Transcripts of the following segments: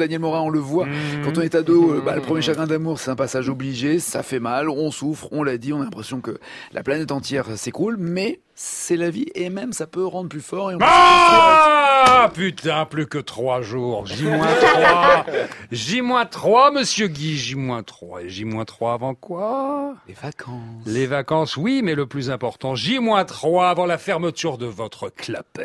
Daniel Morin, on le voit. Quand on est ado, le premier chagrin d'amour, c'est un passage obligé, ça fait mal, on souffre, on l'a dit, on a l'impression que la planète entière s'écroule, mais c'est la vie et même ça peut rendre plus fort. Et on peut putain, plus que 3 jours. J-3. J-3, monsieur Guy. J-3. Et J-3 avant quoi? Les vacances. Les vacances, oui, mais le plus important, J-3 avant la fermeture de votre clapet.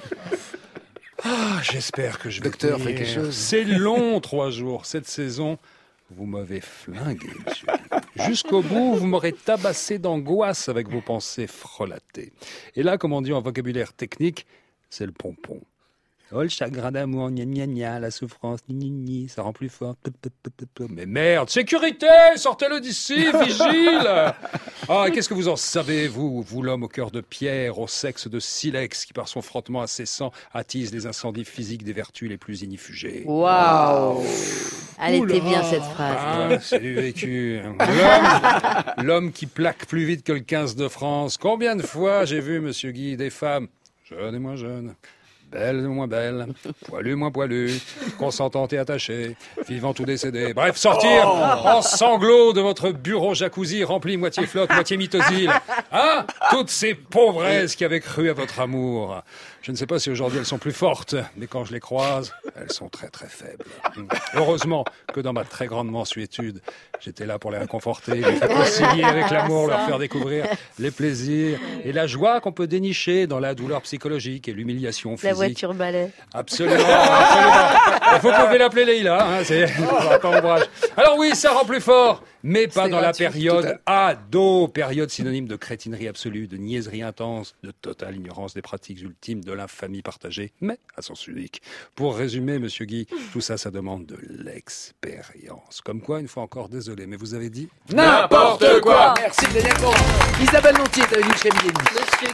J'espère que je vais Docteur, tenir. fais quelque chose. C'est long, 3 jours. Cette saison, vous m'avez flingué, monsieur. Jusqu'au bout, vous m'aurez tabassé d'angoisse avec vos pensées frelatées. Et là, comme on dit en vocabulaire technique, c'est le pompon. Oh, le chagrin d'amour, gna gna gna, la souffrance, gna gna gna, ça rend plus fort. Mais merde, sécurité, sortez-le d'ici, vigile. Qu'est-ce que vous en savez, vous l'homme au cœur de pierre, au sexe de silex, qui par son frottement incessant attise les incendies physiques des vertus les plus inifugées. Waouh! Elle était bien cette phrase. C'est du vécu. L'homme qui plaque plus vite que le 15 de France. Combien de fois j'ai vu, monsieur Guy, des femmes, jeunes et moins jeunes, belle ou moins belle, poilue moins poilue, consentante et attachée, vivante ou décédée. Bref, sortir en sanglots de votre bureau jacuzzi rempli moitié flotte, moitié mitosile. Toutes ces pauvresses qui avaient cru à votre amour. Je ne sais pas si aujourd'hui elles sont plus fortes, mais quand je les croise, elles sont très très faibles. Heureusement que dans ma très grande mansuétude, j'étais là pour les réconforter, les réconcilier avec l'amour, leur faire découvrir les plaisirs et la joie qu'on peut dénicher dans la douleur psychologique et l'humiliation physique. La voiture balai. Absolument. Vous pouvez l'appeler Leïla, c'est pas ombrage. Alors oui, ça rend plus fort, mais pas dans la période ado, période synonyme de crétinerie absolue, de niaiserie intense, de totale ignorance des pratiques ultimes, de l'infamie partagée, mais à sens unique. Pour résumer, monsieur Guy, tout ça, ça demande de l'expérience. Comme quoi, une fois encore, désolé, mais vous avez dit n'importe quoi. Merci Daniel Morin. Isabelle Nanty est avec nous chez Midi.